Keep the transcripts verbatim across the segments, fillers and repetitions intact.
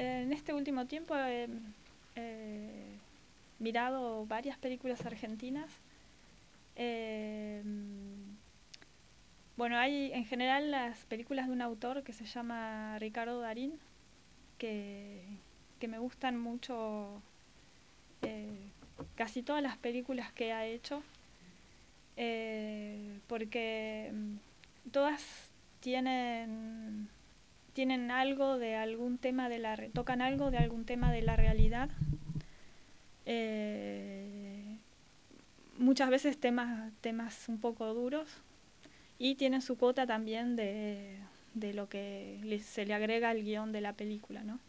en este último tiempo he eh, mirado varias películas argentinas. Eh, bueno, hay en general las películas de un autor que se llama Ricardo Darín, que, que me gustan mucho, eh, casi todas las películas que ha hecho, eh, porque todas tienen tienen algo de algún tema de la tocan algo de algún tema de la realidad, eh, muchas veces temas temas un poco duros, y tienen su cuota también de, de lo que le, se le agrega al guión de la película, ¿no?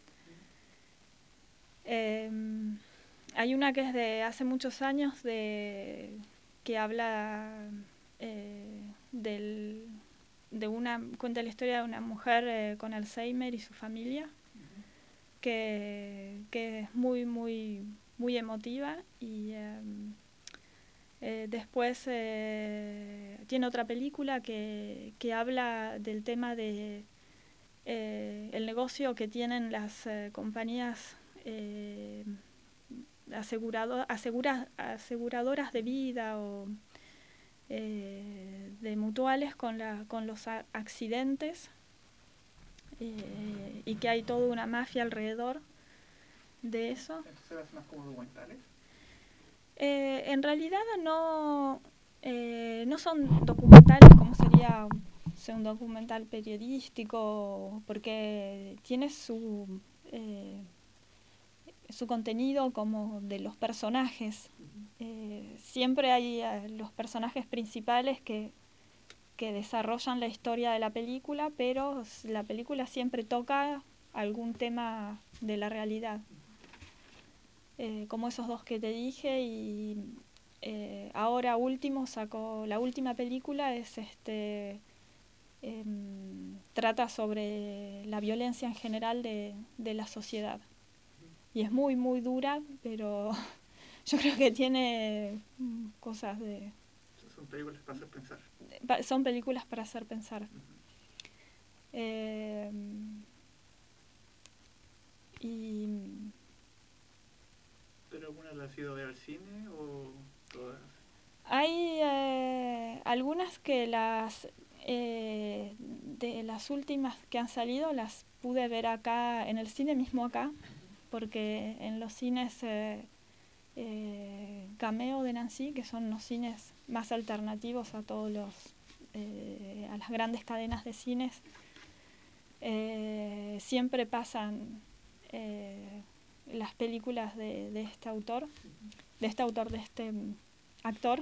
Eh, hay una que es de hace muchos años, de que habla eh, del de una cuenta la historia de una mujer eh, con Alzheimer y su familia, uh-huh. que, que es muy muy muy emotiva, y eh, eh, después eh, tiene otra película que, que habla del tema de eh, el negocio que tienen las eh, compañías eh, asegurado, asegura, aseguradoras de vida o eh, de mutuales con, la, con los a- accidentes, eh, y que hay toda una mafia alrededor de eso. ¿Entonces es más como documentales? Eh, en realidad no, eh, no son documentales como sería un documental periodístico, porque tiene su, eh, su contenido como de los personajes. Eh, siempre hay eh, los personajes principales que, que desarrollan la historia de la película, pero la película siempre toca algún tema de la realidad. Eh, como esos dos que te dije, y eh, ahora último sacó, la última película es este eh, trata sobre la violencia en general de, de la sociedad, y es muy muy dura, pero yo creo que tiene cosas de... Son películas para hacer pensar. Son películas para hacer pensar. Uh-huh. Eh, y ¿Pero alguna la has ido a ver al cine o todas? Hay eh, algunas que las eh, de las últimas que han salido las pude ver acá en el cine mismo acá, porque en los cines eh, eh, Cameo de Nancy, que son los cines más alternativos a todos los eh, a las grandes cadenas de cines, eh, siempre pasan eh, las películas de, de este autor, de este autor, de este actor.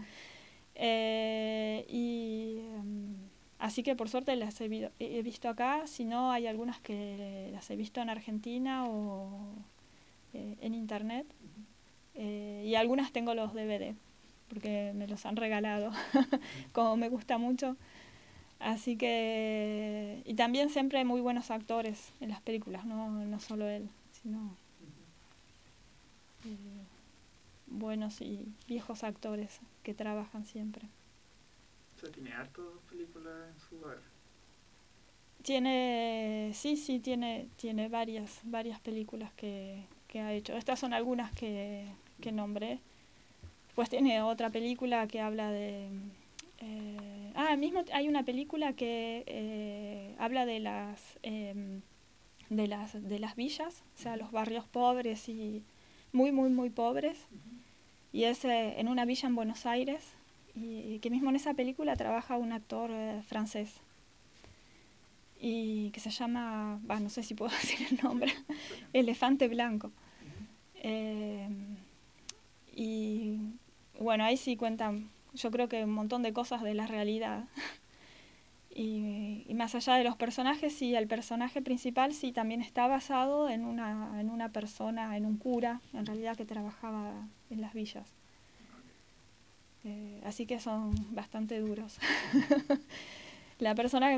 eh, y um, así que por suerte las he, vi- he visto acá. Si no, hay algunas que las he visto en Argentina o eh, en internet, eh, y algunas tengo los D V D porque me los han regalado como me gusta mucho. Así que, y también siempre hay muy buenos actores en las películas, no, no solo él, sino eh, buenos y viejos actores que trabajan siempre. O sea, tiene hartas películas en su haber. Tiene, sí, sí, tiene, tiene varias, varias películas que, que ha hecho. Estas son algunas que, que nombré. Pues tiene otra película que habla de... Eh, ah, mismo hay una película que eh, habla de las, eh, de las de las villas, o sea, los barrios pobres y muy, muy, muy pobres. Y es eh, en una villa en Buenos Aires, y que mismo en esa película trabaja un actor eh, francés, y que se llama, bah, no sé si puedo decir el nombre, Elefante Blanco. Uh-huh. Eh, y bueno, ahí sí cuentan, yo creo que un montón de cosas de la realidad. y, y más allá de los personajes, sí, el personaje principal sí también está basado en una, en una persona, en un cura, en realidad, que trabajaba en las villas. Eh, así que son bastante duros. La persona que